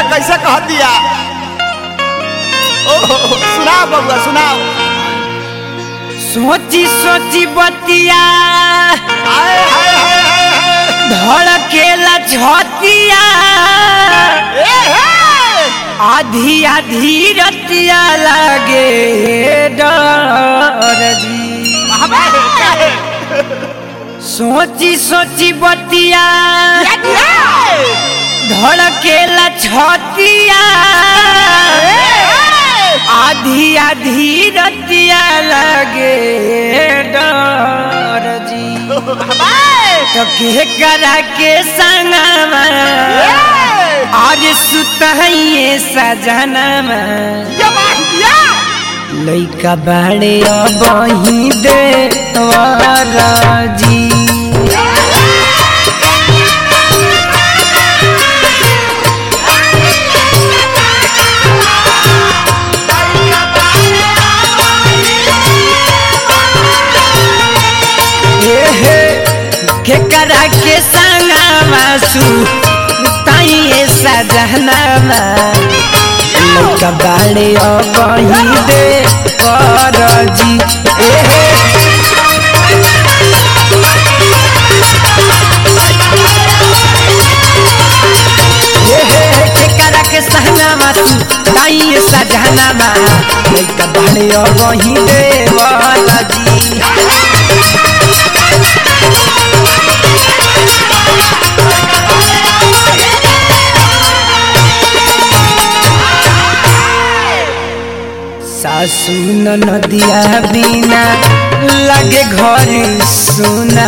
कैसे कह दिया। सुनाओ बबुआ सुनाओ। सोची सोची बतिया धड़केला छतिया आधी आधी रतिया लागे डर जी। सोची सोची बतिया धड़केला छतिया आधी आधी रतिया लगे डर जी। तो के करा के संगमा आज सुतहिए सजनमा लइका बाड़े बही दे जी। केकरा के संगमा सुताइए सजनमा लइका बाड़े बही दे जी। केकरा के संगमा सुताइए सजनमा लइका बाड़े बही दे जी। सासू नदिया बिना लगे घर सुना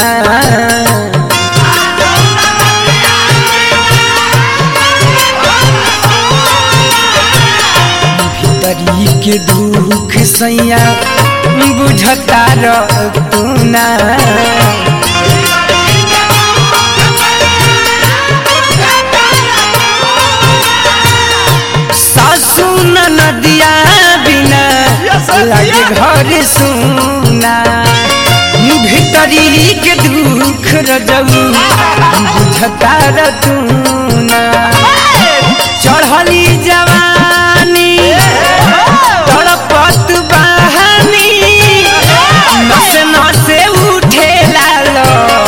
भीतरी के दुख सैया बुझता रतुना सासू नदिया बिना लगे घर सुना भीतरी के दुख रजऊ बुझता रतुना चढ़ली जवानी तड़पत बहानी नसे नसे उठे लालो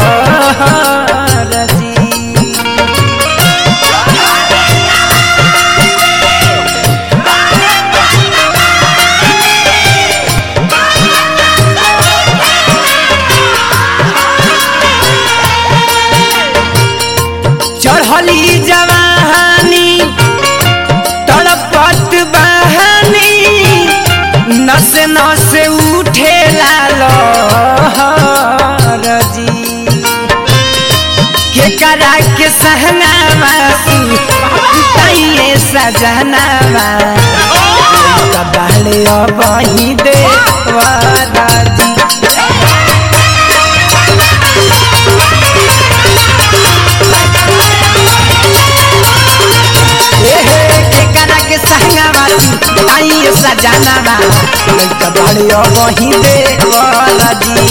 चढ़ली जवानी तड़पत बहानी नसे नसे उठे लालो जी। केकरा के सहनामा सुताइए सजनामा बाड़े बही दे जी। केकरा के संगमा सुताइए सजनामा लइका बाड़े बही दे जी।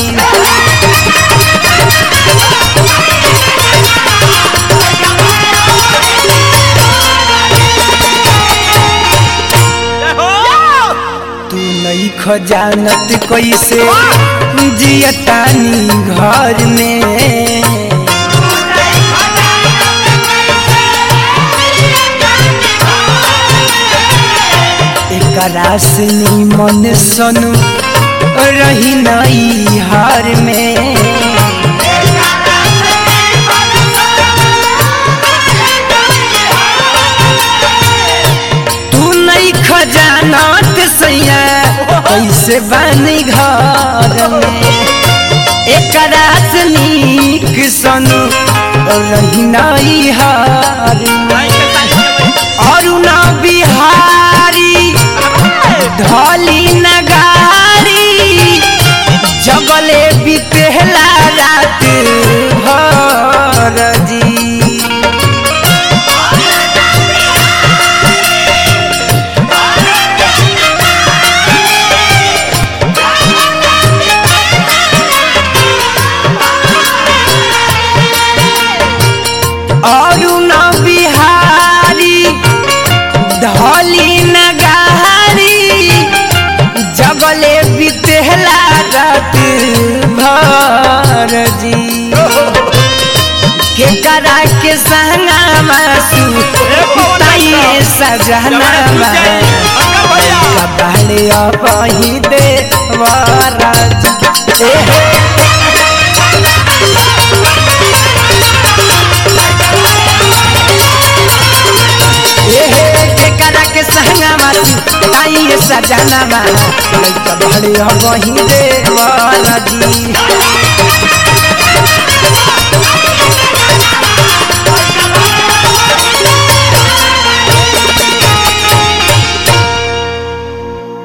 तू नहीं खजानत कैसे जियतानी घर में एकरा से मन सनु रही नई हार में तू नहीं खजानत सैया कैसे बनी घर में एकरा से नीक सनु रही नई हार और ना बिहारी ढोली नगारी जगले बीतेला रात भर जी। के संगा मासू ताइए सजना कबाड़े वही देवराज के करा के संगा मासू ताइए सजना कबाड़े वही देवराज